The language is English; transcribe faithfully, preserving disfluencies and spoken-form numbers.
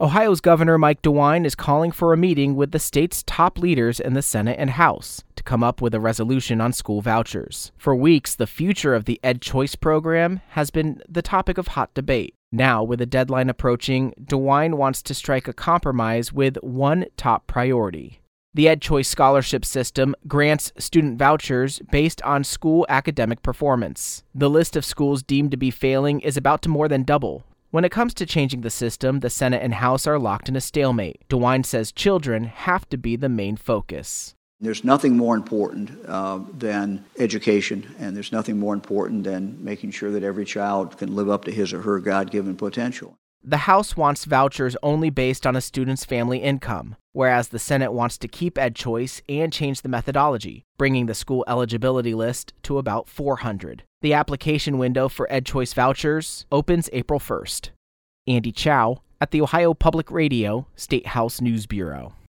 Ohio's Governor Mike DeWine is calling for a meeting with the state's top leaders in the Senate and House to come up with a resolution on school vouchers. For weeks, the future of the EdChoice program has been the topic of hot debate. Now, with a deadline approaching, DeWine wants to strike a compromise with one top priority. The EdChoice scholarship system grants student vouchers based on school academic performance. The list of schools deemed to be failing is about to more than double. When it comes to changing the system, the Senate and House are locked in a stalemate. DeWine says children have to be the main focus. There's nothing more important uh, than education, and there's nothing more important than making sure that every child can live up to his or her God-given potential. The House wants vouchers only based on a student's family income, whereas the Senate wants to keep EdChoice and change the methodology, bringing the school eligibility list to about four hundred. The application window for EdChoice vouchers opens April first. Andy Chow at the Ohio Public Radio State House News Bureau.